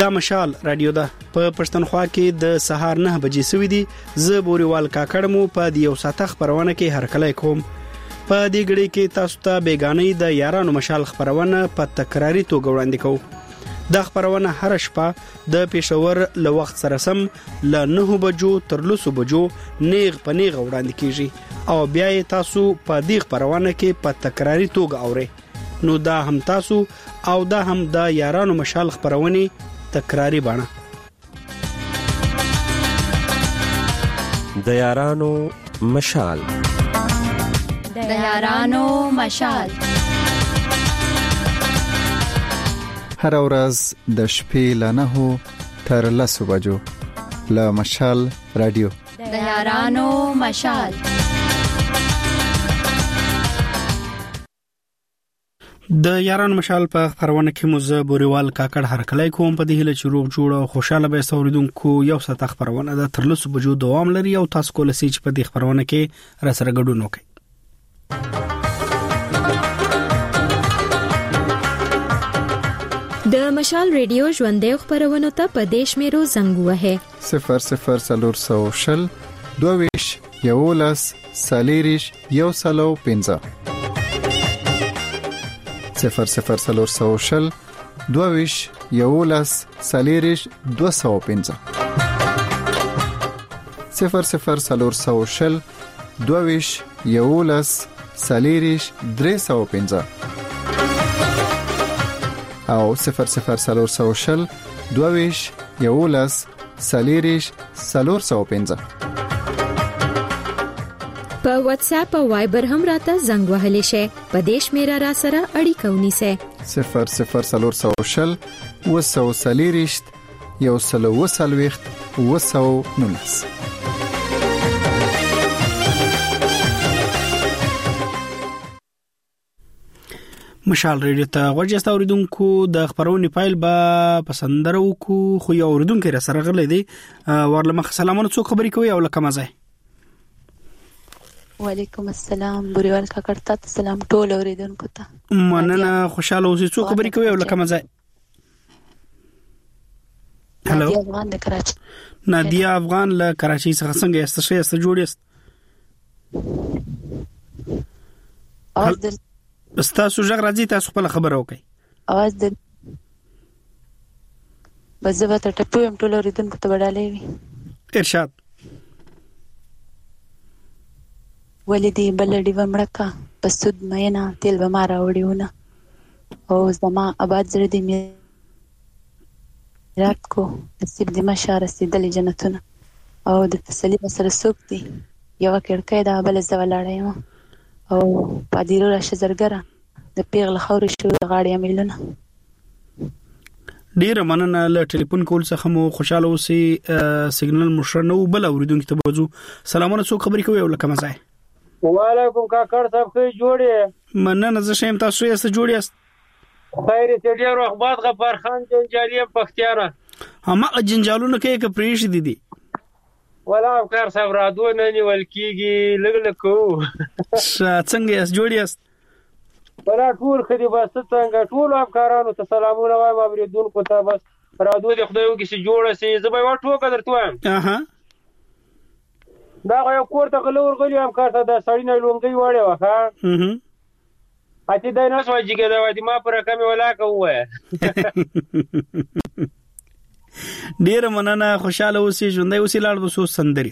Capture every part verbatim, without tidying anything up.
دا مشال رادیو ده په پښتونخوا کې د سهار نه بجې سوي دي. زه بوريوال کاکړ مو په دیو ساته خبرونه کې هرکلای کوم. په دې غړي کې تاسو ته بیگانې د یارانو مشال خبرونه په تکراری توګه وړاندې کوم. دا خبرونه هر شپه د پېښور له وخت سره سم ل نه بجو تر لسو بجو نیغ په نیغ وړاندې کیږي او بیا یې تاسو په دې خبرونه کې په تکراری توګه اورئ. نو دا هم تاسو او دا هم د یارانو مشال خبرونه تکراری بڼه. د یارانو مشال د یارانو مشال هر ورځ د شپې له نهو تر لسو بجو له مشال رادیو. د یارانو مشال د یارانو مشال په خبرونه کې موزه بوريوال کاکړ هرکلای کوم. په دې هله چې روغ جوړ او خوشاله به اوریدونکو یو ساعت خبرونه د تر لسو بجو دوام لري او تاسو کولای شئ چې په دې خبرونه کې را سره ګډون وکړئ. د مشال ریډیو ژوندې خبرونه ته په دیش میرو زنګ وهه صفر صفر سلور سو شل دویش یولس سالیریش یو سلو پنځه صفر صفر سلور سو شل دویش یولس سالیریش دو سو پنځه صفر صفر سلور سو شل دویش یولس سالیریش درې سو پنځه او صفر صفر سلور سو شل دویش یولس سالیریش سلور سو پنځه. په واتس اپ او وایبر هم راته زنګ وهلی شي. په دیش میرا را سره اړیکه ونیسه صفر صفر سلور سو شل وسو سالیریشت یو سلو وسلويخت وسو نونس. مشال ریډیو ته ورجسته اوریدونکو د خبرونې فایل به پسندره وکړو. خو یو اوریدونکو را سره غلې دي. ورله مخ سلامونه څوک خبرې کوي او لکه مزه. وعلیکم السلام بوريوال کاکړ ته سلام ټول اوریدونکو ته مننه. خوشاله اوسئ. څوک خبرې کوي او لکه مزه. هلو نادیا افغان د کراچي. نادیا افغان له کراچي څخه څنګه یاست؟ ښه یاست؟ جوړ یاست؟ اواز د تاسو ژغ راځي. تاسو خپل خبره وکړئ. اواز د بزبه ته ټپو هم ټول اوریدونکو ته وډالې وي. ارشاد. ولدي بلډي ومړکا پسود مینا تیل به ما راوړیونه او زما آباد زړه دې میرات کو نصیب دې مشار رسیدلې جنتونه او د تسلی سره سوک دي یو کړکې دا بل زولاړې او پادیرو راشه زرګره د پیغله خوري شو غاړې ملونه. ډیر مننه. له ټلیفون کول څخه مو خوشاله اوسئ. سیګنل مشرنو بل اوریدونکو ته بوزو. سلامونه. څوک خبرې کوي او لکه مزه. وعلیکم کاکړ صاحب ښه جوړې. مننه. زه شیم. تاسو یې څه جوړ یاست؟ خیر دې ډیر وخت غفار خان جنجالي پختیاره هم جنجالونه کې کې پریش دي دي ولا کار صاحب را دوه نه نیول کیږي لګ لګ کو څنګه یې جوړ یاست؟ ولا ټول خدي بس څنګه ټول افکارانو ته سلامونه وایم اوریدونکو ته. بس را دوه دې خدای وکړي چې جوړه سي. زه به وا ټوکه درته وایم. اها دا یو کور ته غلور غلی هم کار ته د سړی نه لونګي وړه وخه. اها اته دا نه سوځي کې دا وای ما پر کمه ولا کوه. ډیر مننه. خوشاله اوسئ. ژوندۍ اوسئ. لاړ وسو سندري.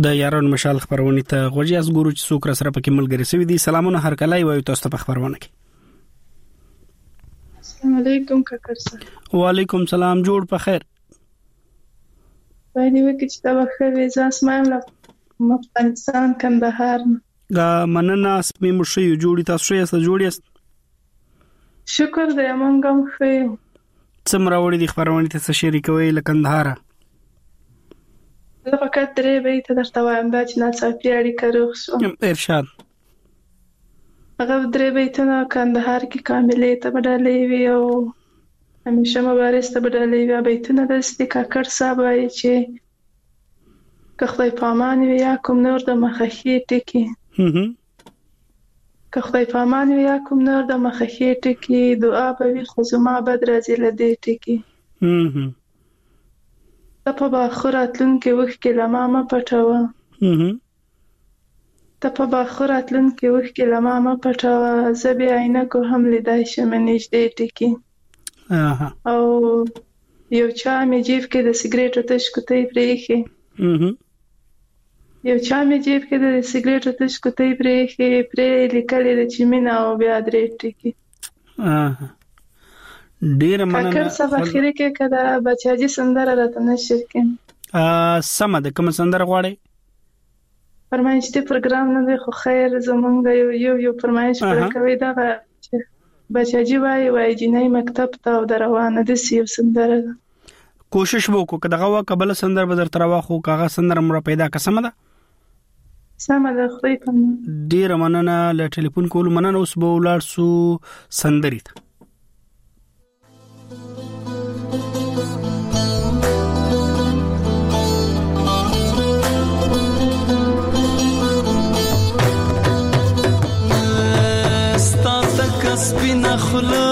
د یارانو مشال خبرونه ته غوجیاس ګورو چې څوک را سره پکې ملګری سوي دي. سلامونه هر کله وایو تاسو ته په خبرونه کې. السلام علیکم کاکر صاحب. وعلیکم سلام، جوړ په خیر. باندې وکړي چې دا بخښه ویزا اسمایم له افغانستان کندهار. دا مننه سپمې مشي جوړی تاسو یې جوړی است. شکر دې امنګم خو څومره وړي د خبرونه ته څه شریکوي له کندهار. زه فقط درې به ته درته وایم دا چې ناڅاپي اړیکه روغ شو. ارشاد هغه درې به ته کندهار کې کاملې ته بدلې وی او همیشه مبارز ته بدلې وی به ته نه د ستې کاکر صاحب وایي چې که خدای پامان وي یا کوم نور د مخخي ټکی هم که خدای پامان وي یا کوم نور د مخخي ټکی دعا به وي خو زما بد راځي له دې ټکی هم ته په باخراتلون کې وخت کې لما ما پټاوه هم ته په باخراتلون کې وخت کې لما ما پټاوه زه به عینکو هم لیدای شم نږدې ټکی او یو چا مې جیب کې د سیګریټو تش کوتې پرېښې هم یو چا مې جیب کې د سیګریټو تش کوتې پرېښې پرې لیکلې د چې مینا او بیا درې ټکی. ډیر مننه. کاکر صاحب اخیری کې کدا بچاجي سندره راته نشر کړي. ا سم د کوم سندره غواړي؟ فرمایش ته پروګرام نه دی خو خیر زمونږ یو یو یو فرمایش پر کوي دا بچاجي وای وای جنې مکتب ته روانه دي سی سندره. کوشش وکړو کدا غوا قبل سندر بدر تروا خو کاغه سندر مر پیدا قسم ده. سم ده خدای په ډیر مننه. ل ټلیفون کول مننه. اوس به ولار سو سندري ته. ستا تک سپینا خلا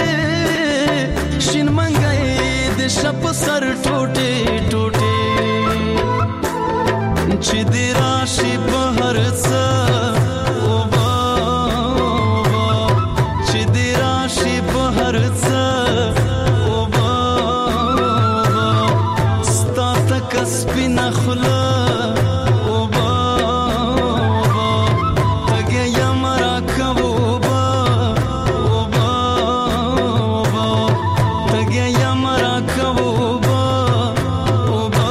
शप सर टूटे टूटे سپینه خوله اوبه اوبه تږی یم راکوه اوبه اوبه اوبه تږی یم راکوه اوبه اوبه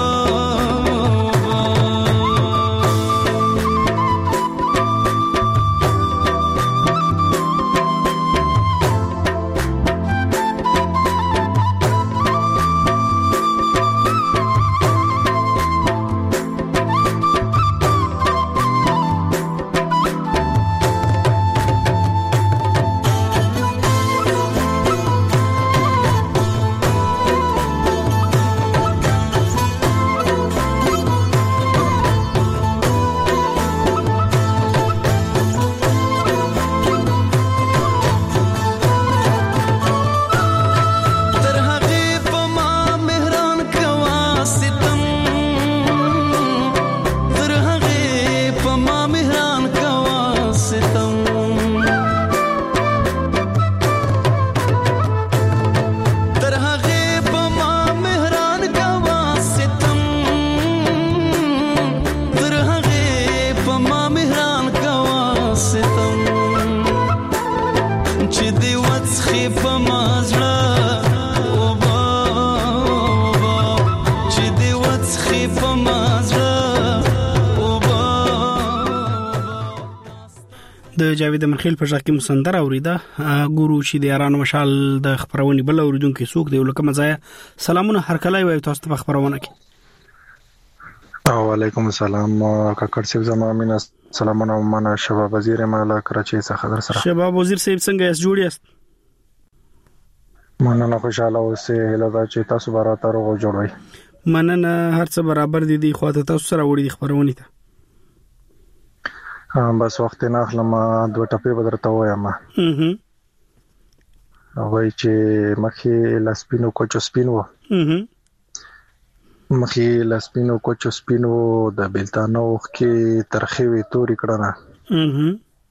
د جاوید منخیل په ځکه مسندر اوریدا ګورو چې د یارانو مشال د خبرونې بل اوریدونکو څوک دی لکه مزایا سلامونه هر کله وي تاسو ته خبرونه کی وعلیکم السلام کاکړ صاحب زمامین سلامونه منه شباب وزیر مالا کراچي څخه در سره شباب وزیر صاحب څنګه یې جوړ یاست مننه خوشاله اوسه هله دا چې تاسو براته روغ جوړوي مننه هر څه برابر دي دی خو ته تاسو سره وړي خبرونه ته بس وخت نه اخلم دوه ټپې بدرته وایم هه وای چې مخې لسپینو کوچو سپینو هه مخې لسپینو کوچو سپینو د بلتانو کې ترخی وی توري کړنه هه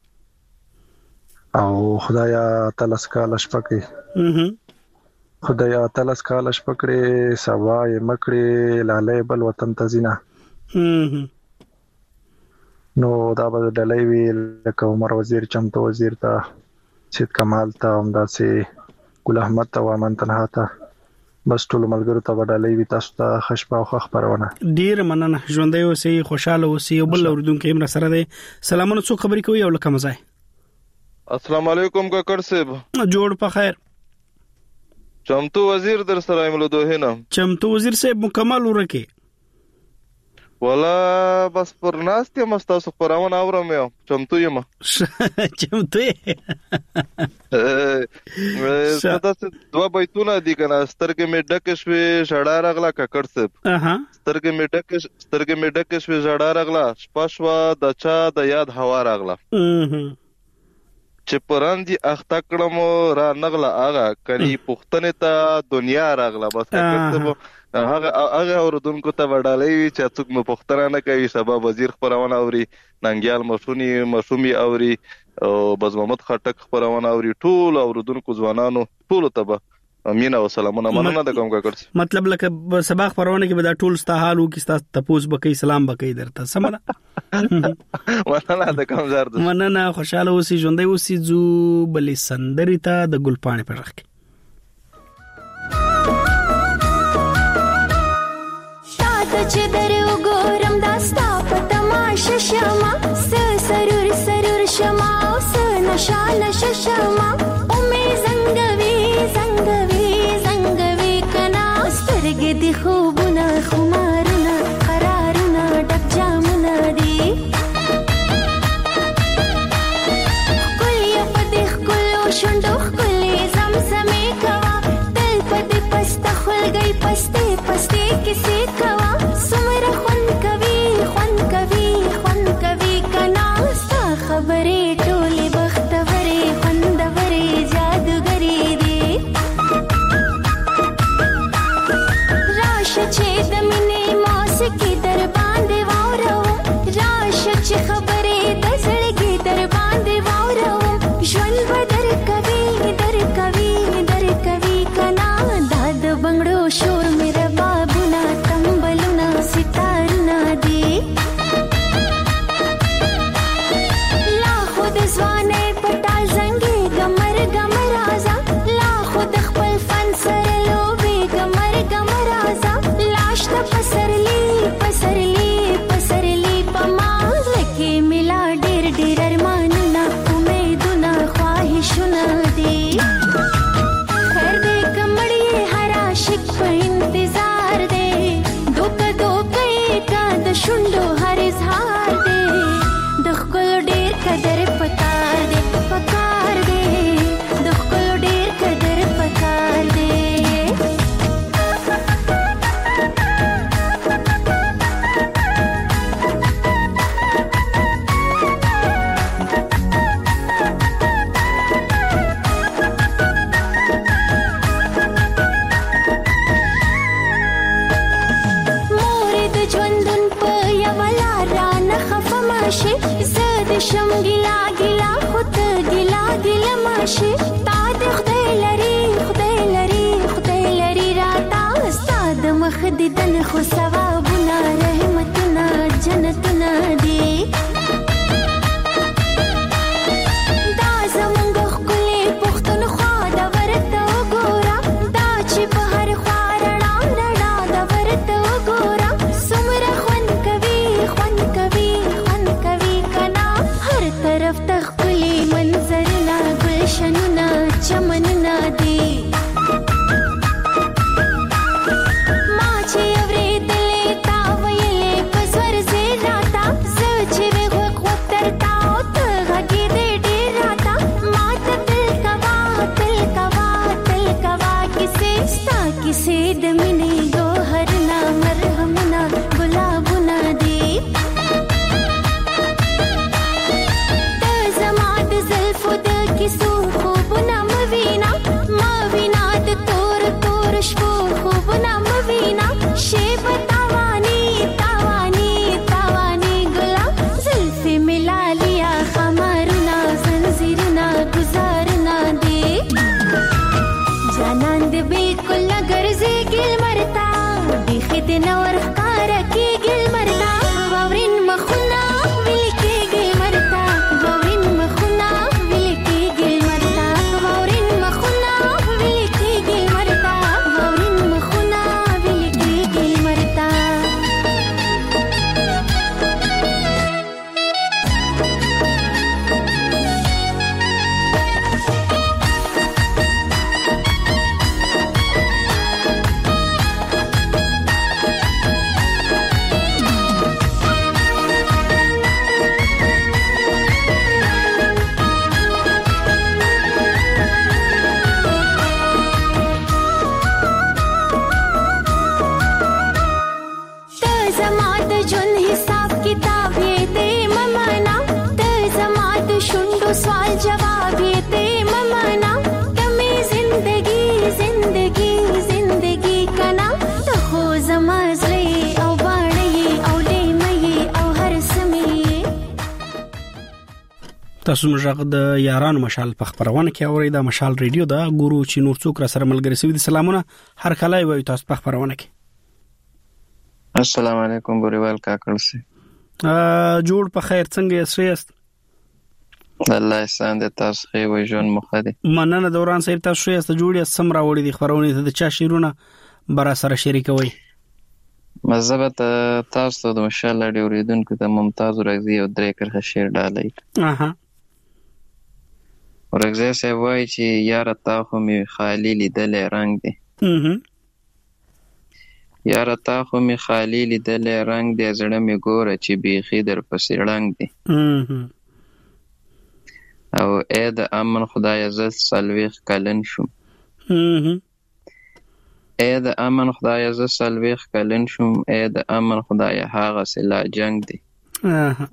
او خدایا تلس کال شپکه هه خدایا تلس کال شپکړې سوای مکړې لاله بل وطن تزینا هه نو دا به ډلې وی لکه عمر وزیر چمتو وزیر ته سید کمال ته همدا سي ګل احمد ته وامن تنها ته بس ټول ملګرو ته ډلې وی تاسو ته خشبه او خبرونه ډیر مننه ژوندۍ اوسئ خوشاله اوسئ او بل اوردونکو هم سره دی سلامونه څو خبرې کوي او لکه مزای السلام علیکم کاکړ صاحب جوړ په خیر چمتو وزیر در سره ایملو دوه نه چمتو وزیر صاحب مکمل ورکه ولا بس پر ناست یم تاسو خبرونه اورم یم چمتو یم چمتو څه تاسو دوا بیتونه دي کنه سترګې مې ډکه شوې شړا راغلا ککړ صاحب اها سترګې مې ډکه سترګې مې ډکه شوې شړا راغلا شپشوا د چا د یاد هوا راغلا چې پراندي اخته کړم را نغله اغه کني پښتنه ته دنیا راغلا بس ککړ هغه هغه اوردونکو ته وډالې چې څوک مې پښتنه نه کوي سبا وزیر خبرونه اوري ننګیال مشونی مشومي اوري او بز محمد خټک خبرونه اوري ټول اوردونکو ځوانانو ټول ته امین او سلامونه مننه د کوم کاکړ مطلب لکه سبا خبرونه کې به دا ټول ستا حالو کې ستا تپوس بکې سلام بکې درته سمونه مننه د کوم زار مننه خوشاله اوسې ژوندۍ اوسې زو بلې سندري ته د ګلپاڼې پر رخ چې درو ګورم دا ستا په تماشه شمه سرور سرور شمه او نشا نشا شمه او مې زنګوي زنګوي زنګوي کنا سترګې دي خوبونه خمارونه قرارونه ډک جامونه دي کله په دې کلو شوندو کله زمزمې کوا دل په دې پسته خلګي پسته پسته کیسه کوا سمره خون کوي خون کوي خون کوي کنا ستا خبرې ټولې بختورې خوندورې جادوګرې دي راشه چې د مخ دیدن خو ثوابونه رحمتونه جنتونه دي دا زمونږ ښکلې پښتونخوا د ورته وګوره دا چې په هر خوا رڼا رڼا د ورته وګوره څومره خوند کوي خوند کوي خوند کوي کنا هر طرف ته ښکلي منظرونه ګلشنونه چمنونه دي سید منی گوهرنا مرهمنا گلابنا دی د زماد زلفو د کیسو خوبنا موینا موینا د تور تور شپو خوبنا موینا شیب تاوانی تاوانی تاوانی گلا زلفی ملا لیا خمارنا زنجیرنا گزارنا دی جانان د بالکل ګرځي ګل مرتا دیخې د نور ښکار کې ګل مرتا واورین مخونه ویل کې ګل مرتا واورین مخونه ویل کې ګل مرتا واورین مخونه ویل کې ګل مرتا واورین مخونه ویل کې ګل مرتا سوال جواب یې ته ممانا تمه زندگی زندگی زندگی کنا ته خو زما زړه او باڼه او لیمه او هر سمې تاسو مجاغ د یاران مشال په خبرونه کې اوري د مشال ریډیو دا ګورو چې نور څوک را سره ملګری سوي دي سلامونه هر کله وي تاسو په خبرونه کې السلام علیکم بوریوال کاکړ سي جوړ په خیر څنګه یې الله احسان دې تاسو خې وې جون مخدي مننه دوران صاحب تاسو یې ست جوړې سم راوړې دي خبرونه ته د چا شیرونه برا سره شریکوي مزبت تاسو د مشال لري اوریدونکو ته ممتاز راځي او درې کرخه شیر ډالۍ اها ورغزه سه وای چې یار تا خو می خالی لیدل رنگ دی اها یار تا خو می خالی لیدل رنگ دی زړه می ګوره چې بیخي در پسې رنگ دی اها او اې د امن خدای عزت سلويخ کلن شوم اها اې د امن خدای عزت سلويخ کلن شوم اې د امن خدای هاغه سلا جنگ دی اها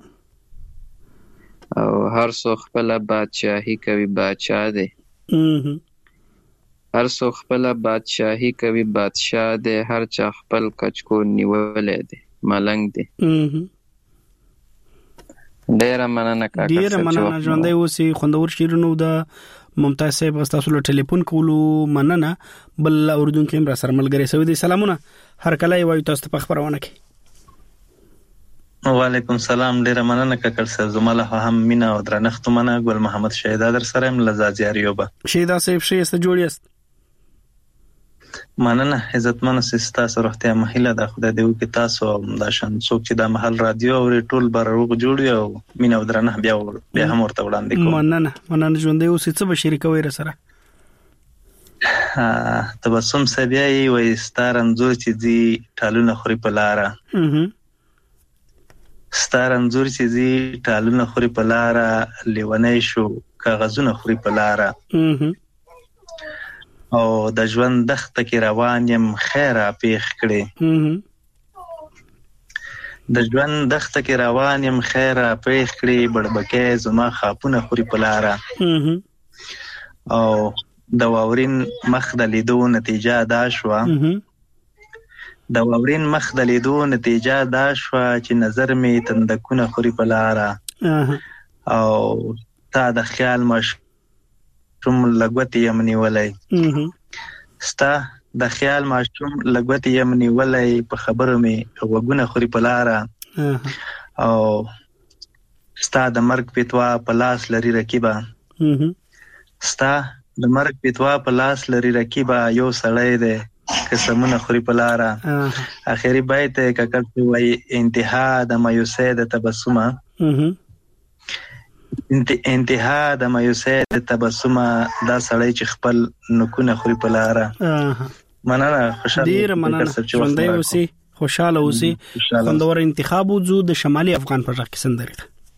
او هر څو خپل بادشاہي کوي بادشاہ دی اها هر څو خپل بادشاہي کوي بادشاہ دی هر چا خپل کچکو نیولې دی ملنګ دی اها ډیر مننه کاکا ډیر مننه ژوندې اوسې خوندور شیرونو د ممتاز صاحب تاسو له ټلیفون کولو مننه بل اوردونکو هم را سره ملګری سوي دي سلامونه هر کله وایو تاسو په خبرونه کې وعلیکم سلام ډیر مننه کاکا صاحب زماله هم مینا او درنښت مننه ګل محمد شهیدا در سره هم لزازیاریوبه شهیدا صاحب شي است جوړیست مننه عزتمن سستا سرهته مهله د خدای دیو کې تاسو د شان څوک چې د محل رادیو او ټول برغه جوړي او مینا او درنه بیا بیا هم ورته وړاندې کوم مننه مننه ژوندې اوسې څه به شریکوي را سره تبسم سبیای وې ستار انزور چې دی ټالونه خوري په لاره ستار انزور چې دی ټالونه خوري په لاره لیونی شو کاغذونه خوري په لاره او د ژوند دښته کې روان یم خیره پیښ کړي د ژوند دښته کې روان یم خیره پیښ کړي بړبکې زما خاپونه خوري په لاره او د واورین مخ د لیدو نتیجه دا شوه د واورین مخ د لیدو نتیجه دا شوه چې نظر می تندکونه خوري په لاره او تا د خیال مش کوم لګوت یم نیولای ستا د خیال ماشوم لګوت یم نیولای په خبرو می وګونه خوري په لاره او ستا د مرګ پیتوا په لاس لري رقیبا ستا د مرګ پیتوا په لاس لري رقیبا یو سړی دی قسمونه خوري په لاره اخیری بیت ککړ وای انتها د مایوسه د تبسمه انتها د مایوسه د تبسمه دا سړی چې خپل نکونه خوري په لاره مننه خوشاله ډیر مننه ژوندۍ اوسې خوشاله اوسې خوندور انتخاب وځو د شمالي افغان پر راکې سندره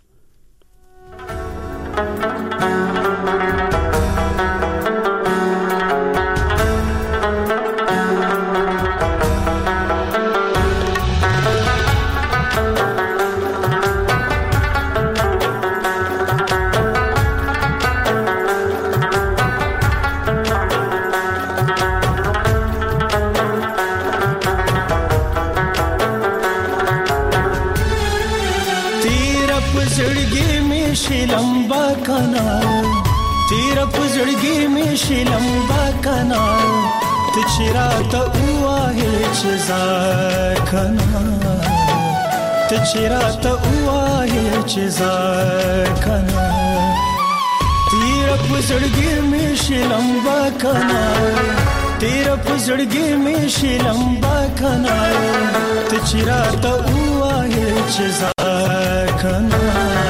लंबा कना तेरा पुजड़गी में शी लंबा कना तिचरा तो हुआ है चजार कना तिचरा तो हुआ है चजार कना तेरा पुजड़गी में शी लंबा कना तेरा पुजड़गी में शी लंबा कना तिचरा तो हुआ है चजार कना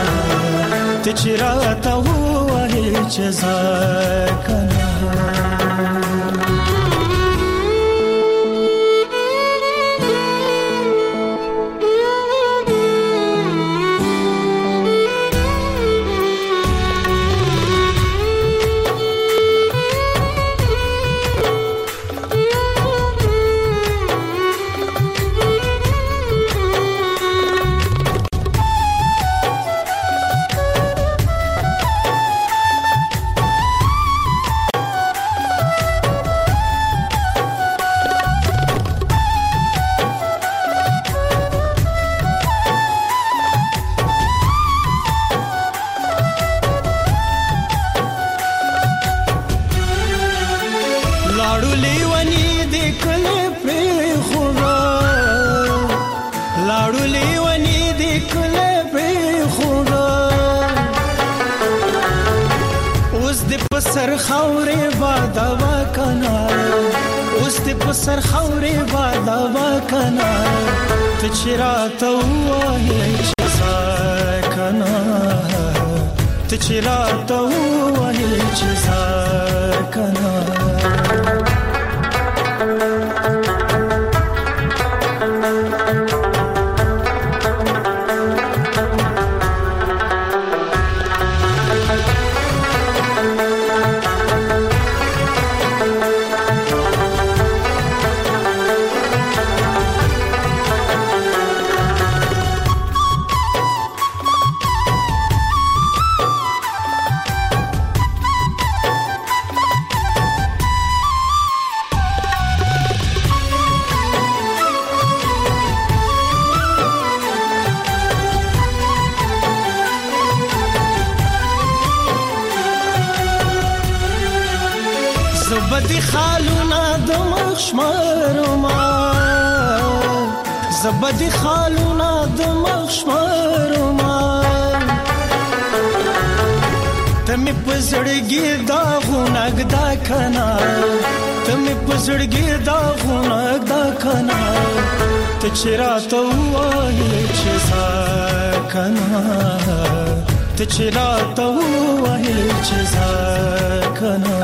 तिचराता हुआ है जज़ा कना सर खौरे बादवा कना उस दे सर खौरे बादवा कना तिचरा तो हुआ है जज़ा कना तिचरा तो हुआ है जज़ा कना زبدي خالونا دمخ شمرما زبدي خالونا دمخ شمرما تمي پزړګي دا غونګ دا کنا تمي پزړګي دا غونګ دا کنا تچرا تو وای چزا کنا تچرا تو وای چزا کنا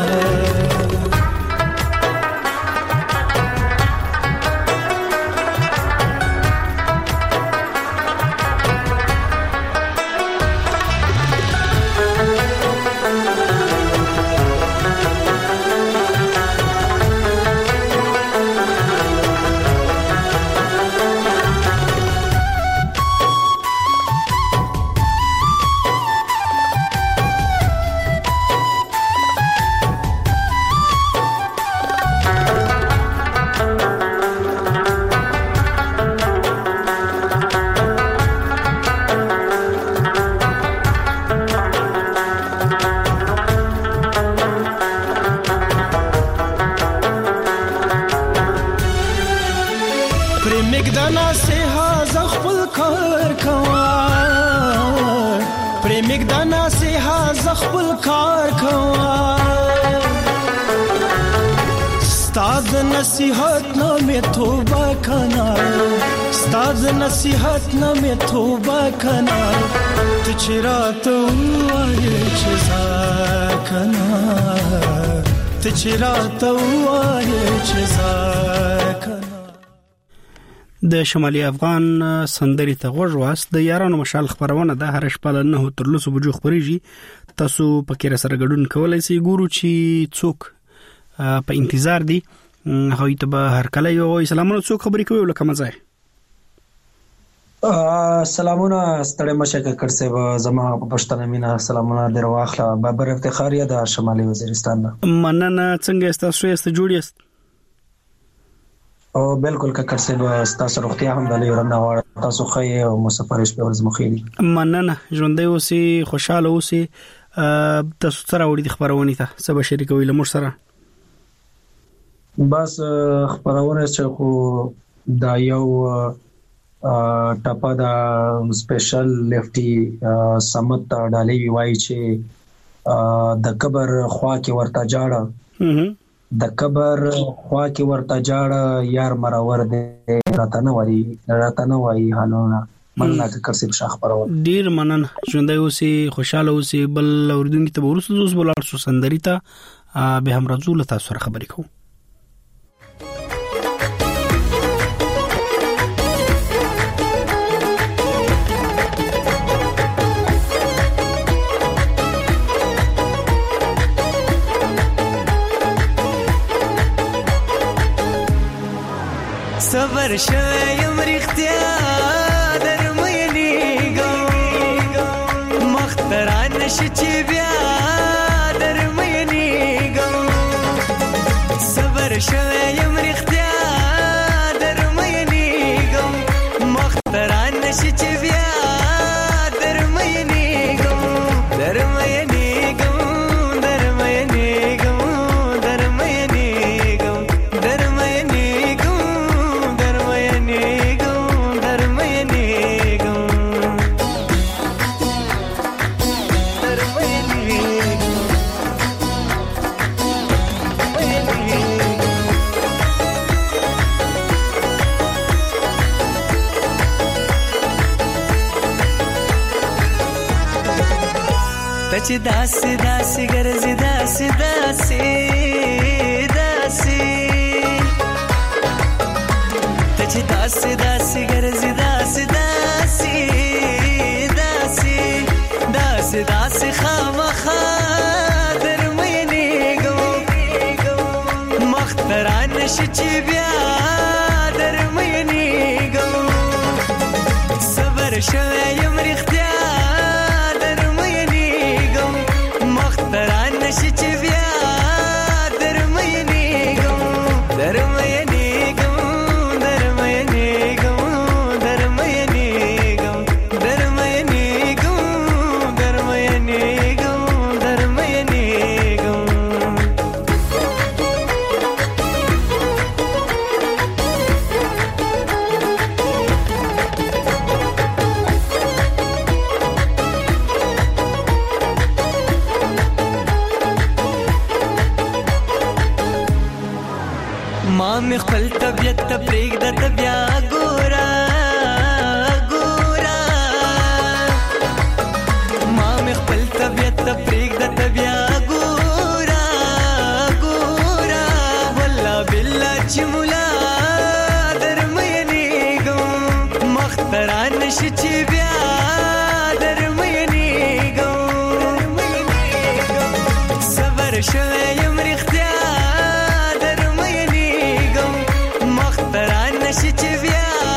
پرېږدنا سیها ز خپل کار کوه پرېږدنا سیها ز خپل کار کوه ستاد نصیحت نه مې توبه کنه ستاد نصیحت نه مې توبه کنه ته چې راته ووایې چې زه کنه ته چې راته ووایې چې زه کنه. د شمالي افغان سندري ته غوږ واست. د یارانو مشال خبرونه د هر شپه له نه تر لسو بجو خبريږي. تاسو پکې سره ګډون کولای شئ. ګورو چې څوک په انتظار دي هغه ته به هر کله یو سلامونه څوک خبرې کوي لکه مزه. سلامونه ستړي مشه کړ سه زما په پښتنه مینا سلامونه درواخله بابر افتخاریه د شمالي وزیرستان. مننه. څنګه تاسو یې جوړ یاست؟ او بالکل ککر سه تاسو روغتیا هم د لیرنه وړ تاسو خې او مسافرش په ورځ مخېلي. مننه. ژوندۍ اوسې خوشاله اوسې. تاسو سره وړي د خبرونه ته سبا شریکوي لمر سره بس خبرونه چې خو دا یو ټاپا دا سپیشل لیفټي سمت ډالې وای چې د قبر خوا کې ورته جاړه د قبر خوا کې ورته جاړه یار مرور دې راته نه وایي راته نه وایي حالونه مننه ککر سه شاخ پرو. ډیر مننه. ژوندۍ اوسې خوشاله اوسې. بل اوردونکو ته ورسره دوس بلار سو سندري ته به هم رسول تاسو سره خبرې کوم. صبر شایم رختیا مختران نشي بیا درمینېږم صبر شویم رښتیا درمینېږم مختران نشي بیا درمینېږم درمینېږم درمینېږم درمینېږم درمینېږم درمینېږم درمینېږم چې داسې داسې ګرځي داسې داسې داسې ته چې داسې داسې ګرځي داسې داسې داسې داسې داسې خامخا درمینېږم مختران نشي چې بیا درمینېږم صبر شوی یم رښتیا دران نشي چې بیا درمینېږم درمینېږم درمینېږم درمینېږم درمینېږم درمینېږم درمینېږم ما مې خپل طبیعت ته پرېږده ته بیا ګوره ګوره ما مې خپل طبیعت ته پرېږده ته بیا ګوره ګوره والله بالله چې ملا درمینېږم مختران نشي چې بیا درمینېږم صبر شوی یم رښتیا دران نشي چې بیا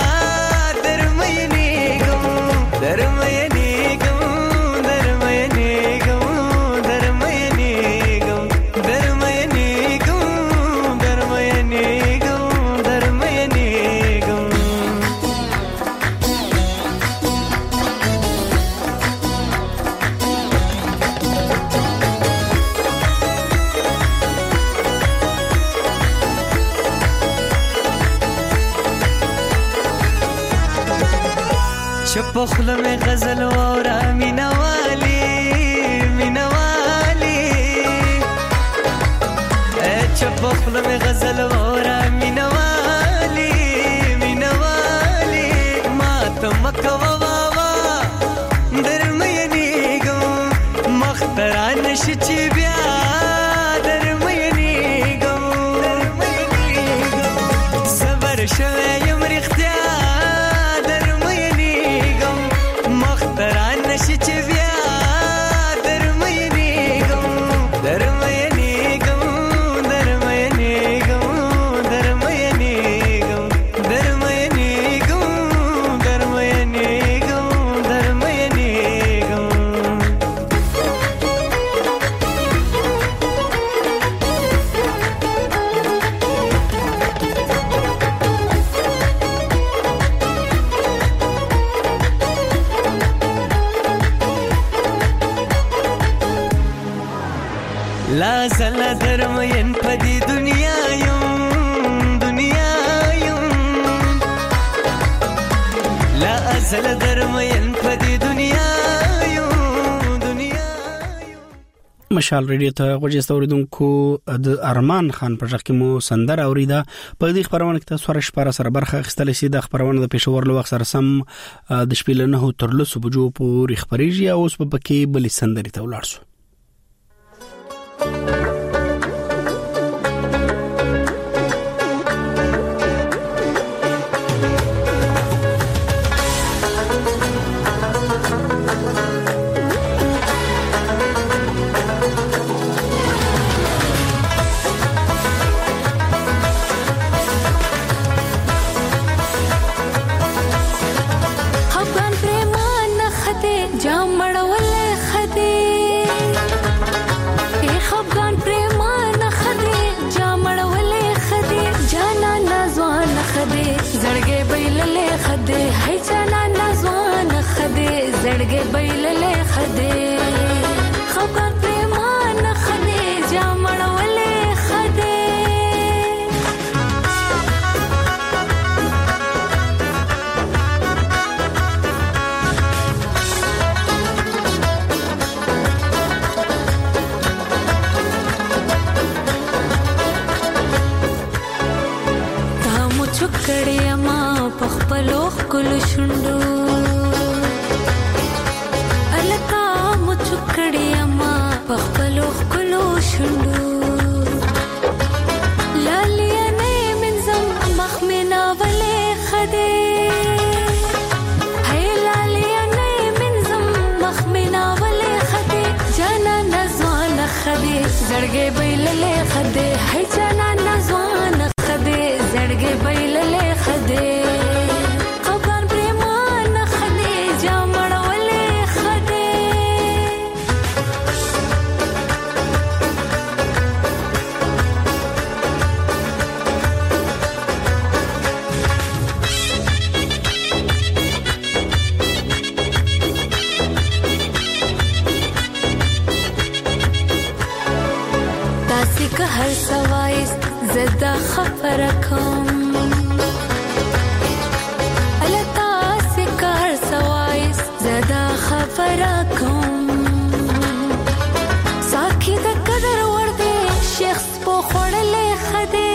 چپ خله می غزل وورا مینوالی مینوالی چپ خله می غزل وورا مینوالی مینوالی ما ته مکوا بابا درمینیګم مختران نشي چې بیا درمینیګم درمینیګم صبر شوه یم رښتیا درمینیګم مختران نشي چې بیا درمینیګم درمینیګم درمینیګم درمینیګم درمینیګم درمینیګم درمینیګم لا زل درمین پدی دنیا یم دنیا یم لا ازل درمین پدی دنیا یم دنیا مشال ریډیو ته غوږی ستوریدونکو د ارمان خان په ځخ کې مو سندر اوریدا په دې خبرونه کې تاسو سره شپاره سره برخه اخیستل شي د خبرونه د پېښور له وخت سره سم د شپې له نه تر لسو بجو پورې خبريږي او اوس په پکې بلې سندري ته ولاړ شو. زړګې بیللې خدې خپل پریمان خدې جامړولې خدې تاسو چکړې ما په خپل خپل شوندو کړیما پخپلو خپلو شندو لالیا نه منزم مخمنا ولې خدې هي لالیا نه منزم مخمنا ولې خدې جانا نزوان خدې زړګې بیللې خدې هي جانا نزوان خدې زړګې بیللې خدې هر سوایس زدا خبرکم التا سکر سوایس زدا خبرکم ساکي د قدر ورده شخص په خړلې خدې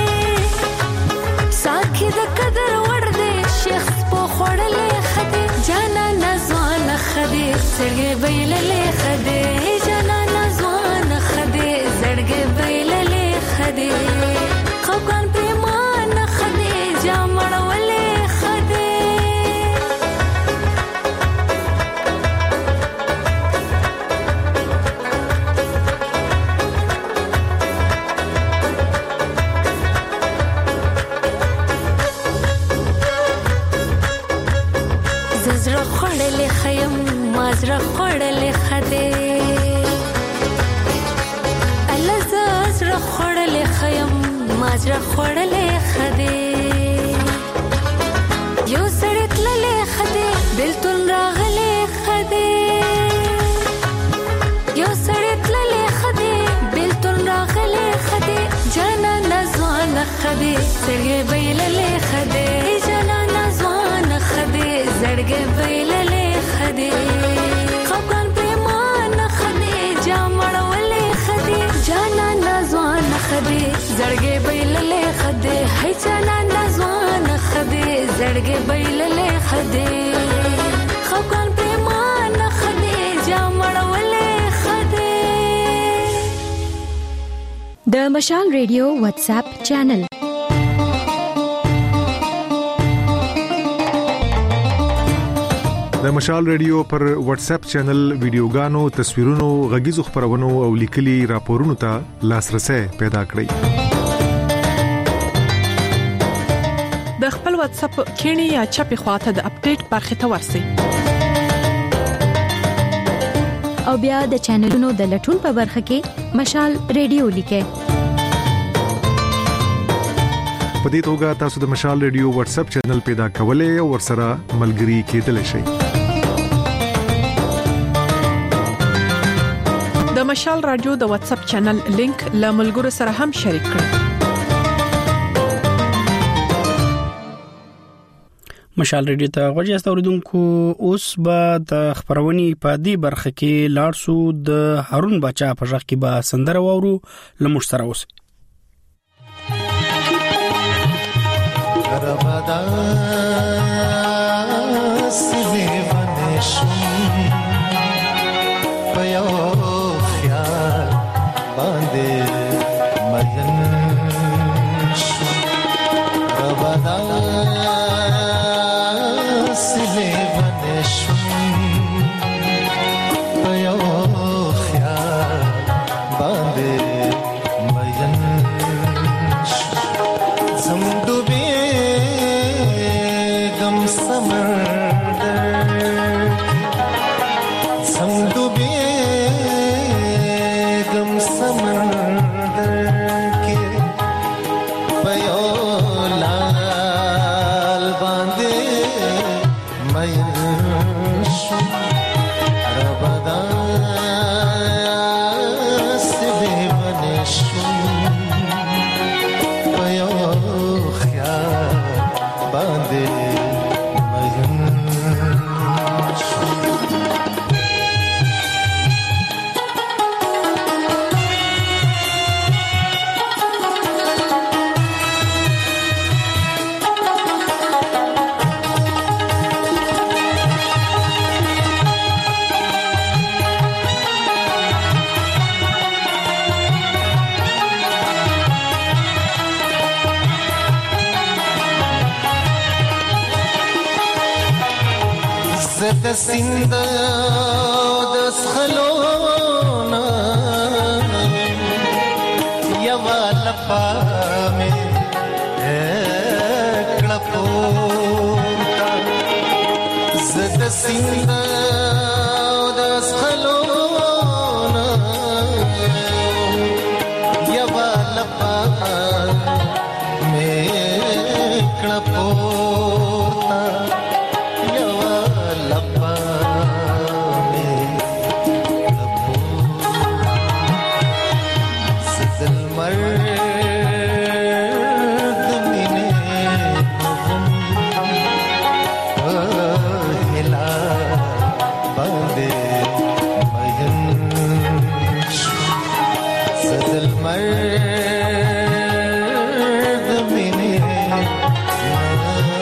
ساکي د قدر ورده شخص په خړلې خدې جانا نزوان خدې سړګې بیللې خدې جانا نزوان خدې زړګې بیللې خدې خپل پریمان خدې جامړولې خدې زړه خړلې خیم مازره خړلې خدې زړه خړلې خیم مازره خړلې خدې یو سړی تللې خدې بلتون راغلې خدې یو سړی تللې خدې بلتون راغلې خدې جانا نزوان خدې سړی بیللې خدې جانا نزوان خدې زړګې زړګې بیللې خدي خپل پریمان خدي جامړولې خدي جانا نزوان خدي زړګې بیللې خدي هي جانا نزوان خدي زړګې بیللې خدي خپل پریمان خدي جامړولې خدي. د مشال ریډیو واتس اپ چینل د مشال ریډیو پر واتس اپ چینل ویډیوګانو، تصویرونو، غږیزو خبرونو او لیکلي راپورونو ته لاسرسي پیدا کړئ. د خپل واتس اپ کینی یا چپی خواته د اپډیټ برخه ته ورسئ. او بیا د چینلونو د لټون په برخه کې مشال ریډیو لیکئ. په دې توګه تاسو د مشال ریډیو واتس اپ چینل پیدا کولای او ورسره ملګري کېدلی شئ. د مشال رادیو د واتس اپ چینل لینک له ملګرو سره هم شریک کړئ. مشال ریډیو ته غوږی استوریدونکو، اوس به د خبرونې په دې برخه کې لارسو د هارون بچا په ځخ کې به سندره وورو لمش سره اوس. ربدا سوي ونشم پيو خيال باندې مين شو ربدا سوي ونشم پيو خيال باندې مين شو زمدو د سیند د سخلونا یوا لپا مې کړپوتا زد سیند د سخلونا یوا لپا مې کړپوتا مرد منه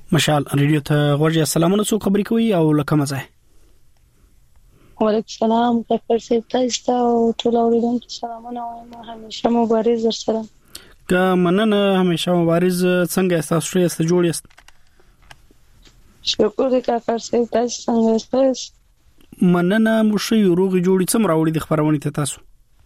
مشال ریډیو ته غوږی سلامونه څو خبرې کوي او لکه مزه وعلیکم السلام ډاکټر صاحب تاسو او ټول اوریدونکو سلامونه وایم همیشه مبارز در سره که مننه همیشه مبارز څنګه تاسو یې ست جوړ یاست شکر دې ډاکټر صاحب تاسو څنګه یاست مننه مو شي روغي جوړی څم راوړي د خبرونه ته تاسو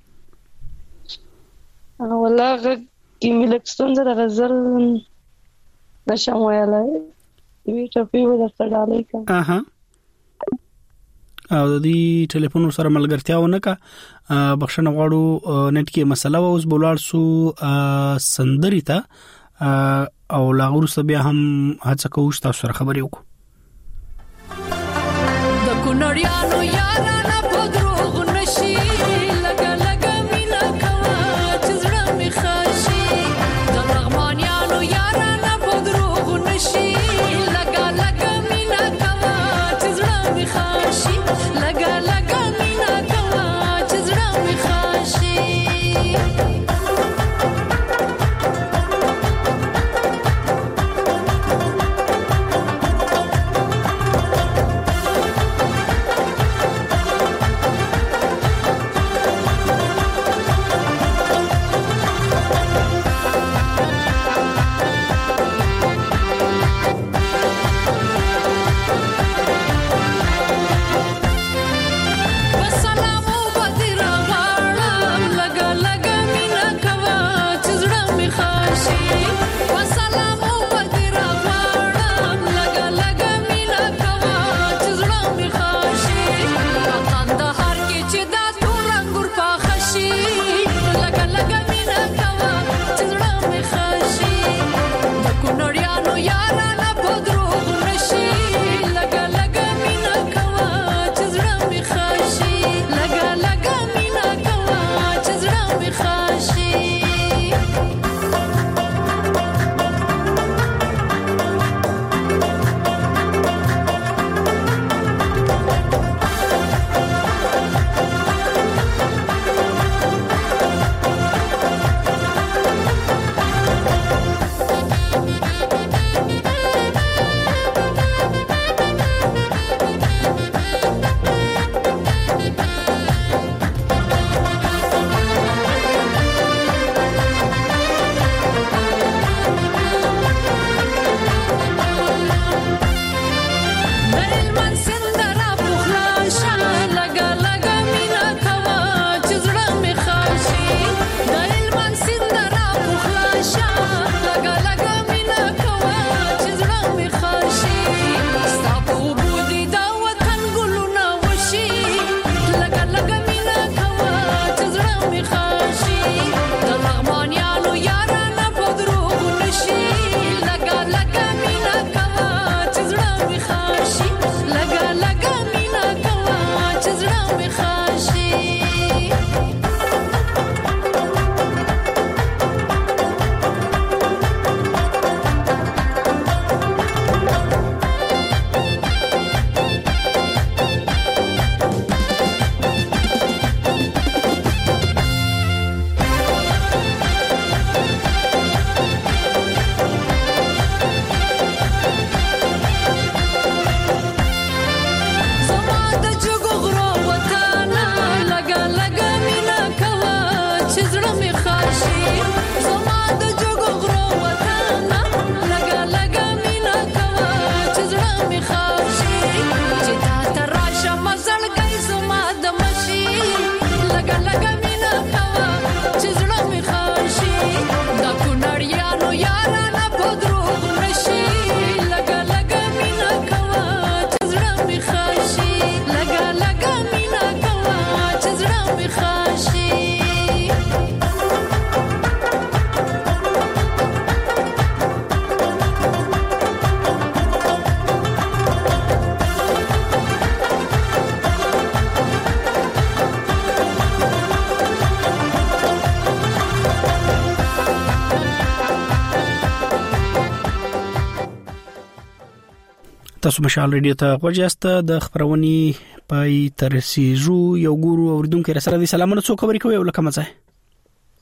والله کې ملکستون د غزل نشم ویلای وی ټپی و د تړالې کا اها او د دې ټلیفون سره ملګرتیا ونه کا بخښنه غواړو نت کې مسله و اوس بولار سو سندري ته او لاغور سبیا هم هڅه کوو تاسو سره خبرې وکړو د کونړیانو یارانه په دروغ نشي لګا لګا مینا کوا چې زړه می خاشي د لغمانیانو یارانه په دروغ نشي لګا لګا مینا کوا چې زړه می خاشي لګا لګا مینا کوا چې زړه می خاشي تاسو مشال ریډیو ته غوښیاست د خبرونی پای ترسیزو یو ګورو اوردونکو سره د سلامونه څو خبرې کوي ولکه مزه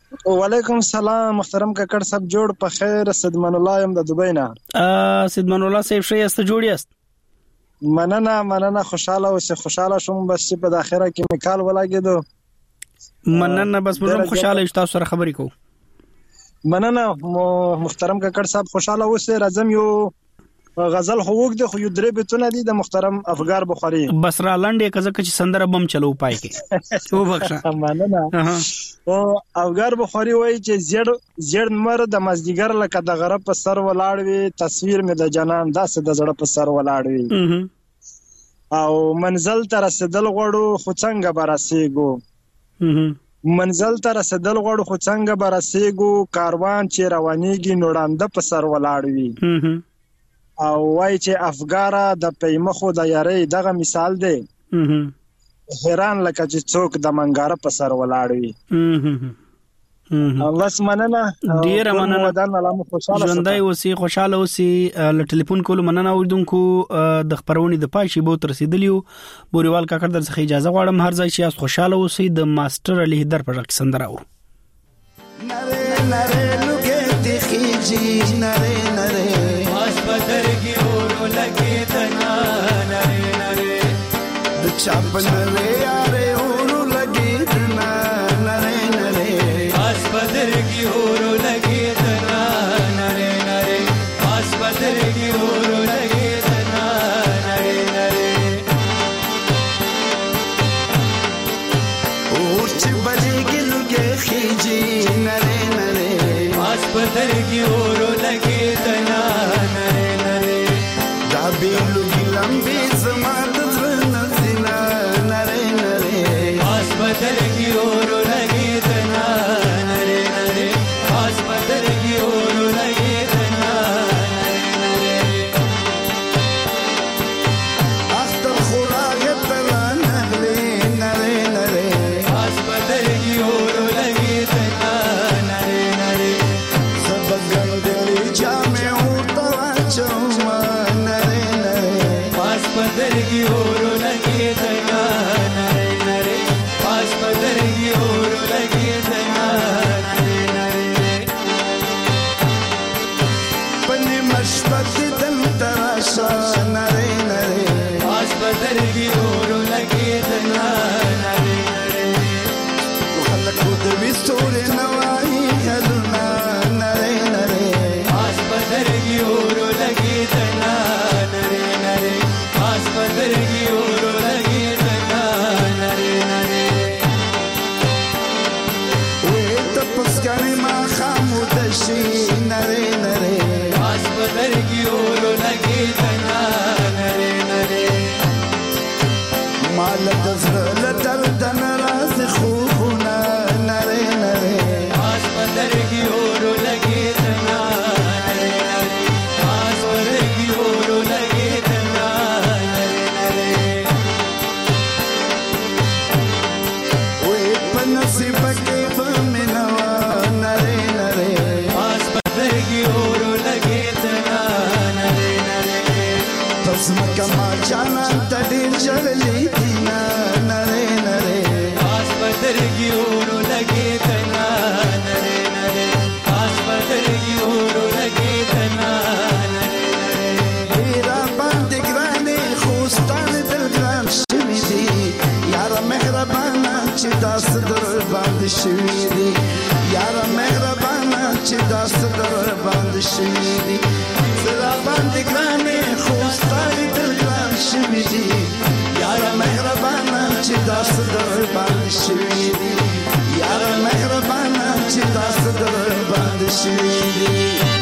وعلیکم السلام محترم کاکړ صاحب، جوړ په خیر. سیدمان الله يم د دوبۍ نه. ا سیدمان الله صاحب ښه یاست؟ جوړ یاست؟ مننه مننه، خوشاله اوسه. خوشاله شوم بس چې په اخره کې میکال ولاګیدو. مننه، بس موږ خوشاله یو تاسو سره خبرې کوو. مننه محترم کاکړ صاحب، خوشاله اوسه. راځم یو غزل هو وګ د خو یو درې بیتونه دي د محترم افغار بخاری. بس را لنډه کزه چې سندره بم چلو پای کې او بخښه. مننه. او افغار بخاری وایي چې زړ زړ مر د مزدیګر لکه د غرب په سر ولاړ وي، تصویر مې د جنان داسې د زړه په سر ولاړ وي، او منزل ته رسیدل غواړو خو څنګه به رسیږو، منزل ته رسیدل غواړو خو څنګه به رسیږو، کاروان چې روانېږي نوړانده په سر ولاړ وي، او وای چې افګاره د پیمخو د یاري دغه مثال دی، حیران لکه چې څوک د منګاره په سر ولاړ وي. بس مننه، ډیر مننه. ژوندۍ اوسې، خوشاله اوسې. له ټلیفون کولو مننه. اوردونکو د خبرونې د پای شی بو تر رسیدلیو. بوريوال کاکړ در څخه اجازه غواړم، هر ځای چې خوشاله اوسې. د ماستر علي هدر پر ځای سندره و نره نره لوګې د خيجي نره نره بدرګي اورو لګي تنا نره نره د چاپ نره یاره اورو لګي تنا نره نره اس بدرګي اورو لګي تنا نره نره اس بدرګي اورو لګي تنا نره نره اور چې بلګي لګي خيجي نره نره اس بدرګي اورو لګي تنا بیلو ګلم به زما د زړه نزینا نره نره اس بدر کی اور لګی تنا نره نره اس بدر کی اور لګی تنا نره نره اختر خوراګ تلا نغلی نره نره اس بدر کی اور لګی تنا نره نره سبګن دلی جامه او توا چوما بدرګي اورو لګي تنا نره نره پاس بدرګي اورو لګي تنا نره نره پني مشبت دل تراشا نره نره پاس بدرګي اورو لګي تنا نره نره خلکو د وستور نوای هلنا نره نره پاس بدرګي اورو لګي تنا نره نره بدرګي اورو لګي تنا نره نره وې ته پسګنې ما خامود شي نره نره اس بدرګي اورو لګي تنا نره نره مال د زړه درد ناراض خوونه نره نره اس بدرګي اورو لګي تنا نره نره اس بدرګي اورو لګي تنا نصیب کې بمنوا نره نره پاس بدرګي اورو لګي تنا نره نره پس مکما جانا تډیر چللی دینا نره نره پاس بدرګي اورو لګي تنا نره نره پاس بدرګي اورو لګي تنا نره نره هیرا باندې ګرانې خوستان دل ګران شمې دي یار مهربان چې داس در باندې شوی دی، یار مهربان چې داس در باندې شوی دی، زرا باندې ګرانې خوستای دل ګران شوی دی، یار مهربان چې داس در باندې شوی دی، یار مهربان چې داس در باندې شوی دی.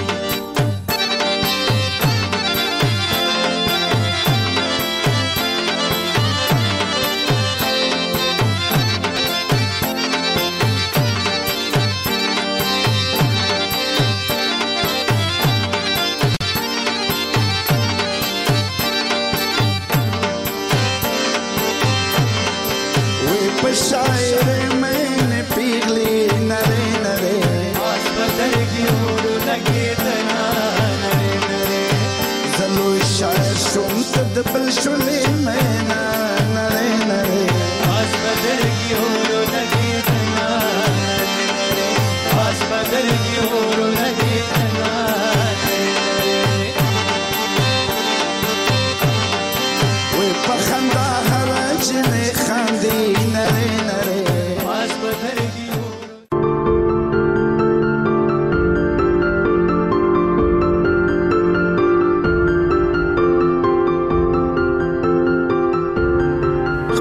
शायर मैंने पीगली नरे नरे आज बदरगी और लगे तना नरे नरे जलो शायर सुमत दबल शुले मैना नरे नरे आज बदरगी और लगे तना नरे नरे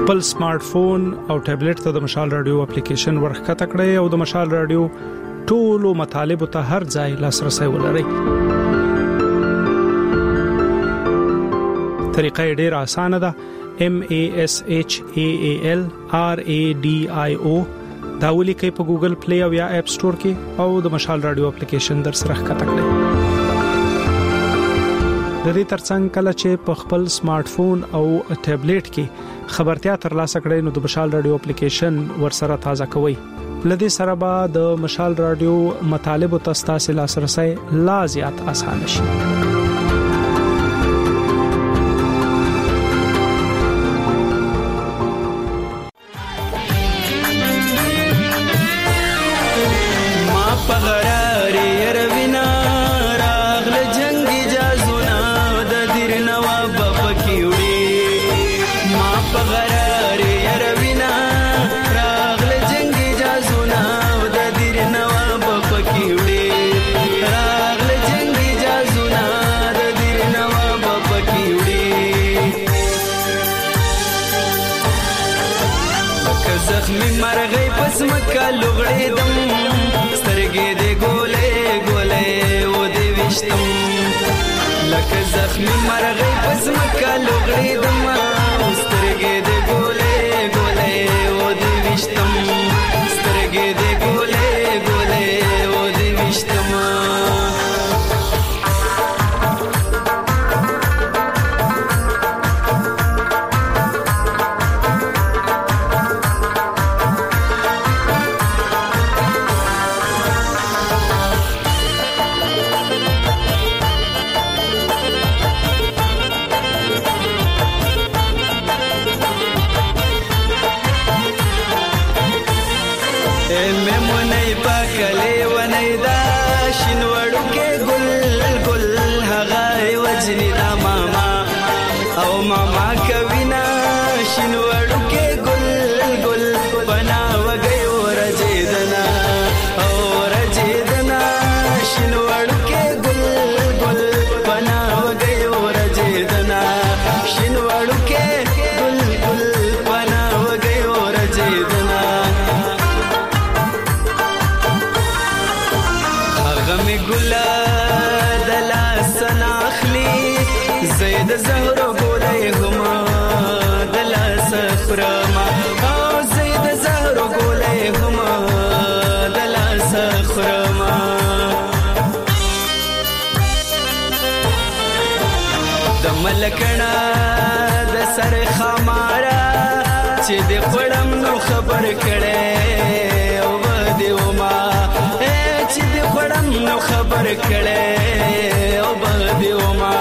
خپل سمارټ فون او ټابلیټ ته د مشال رادیو اپلیکیشن ورخکته کړئ او د مشال رادیو ټولو مطالبه ته هر ځای لاسرسي ولرئ. طریقه ډیره اسانه ده. M A S H A A L R A D I O دا ولیکئ په ګوګل پلی او یا اپ سٹور کې او د مشال رادیو اپلیکیشن در سره ښکته کړئ. د دې ترڅنګ کله چې په خپل سمارټ فون او ټابلیټ کې خبرتیا ترلاسه کړئ نو د مشال رادیو اپلیکیشن ورسره تازه کوئ. لدې سره به د مشال رادیو مطالبه تاسو لاسرسي لا زیات آسان شي. زخمی مرغی پس مکا لغړې دم سترګې دې ګولې ګولې و دې وشتم لکه زخمی مرغی پس مکا لغړې دم سترګې دې ګولې ګولې و دې وشتم سترګې دې ګولې ګولې و دې وشتم. زهرو ګولې هما دلا سخرما او زید زهرو ګولې هما دلا سخرما د ملکنا د سر خمارا چې د خړم نو خبر کړي او بده وما چې د خړم نو خبر کړي او بده وما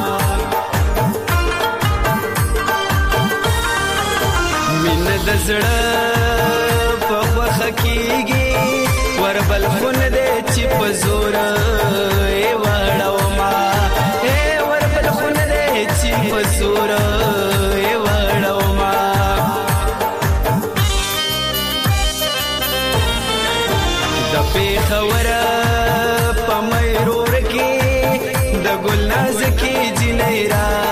د زړه په خوخه کېږي وربل خون دې چې په زور یې وړو ما وربل خون دې چې په زور یې وړو ما د پیښوره په مېرور کې د ګل نازکې جنې را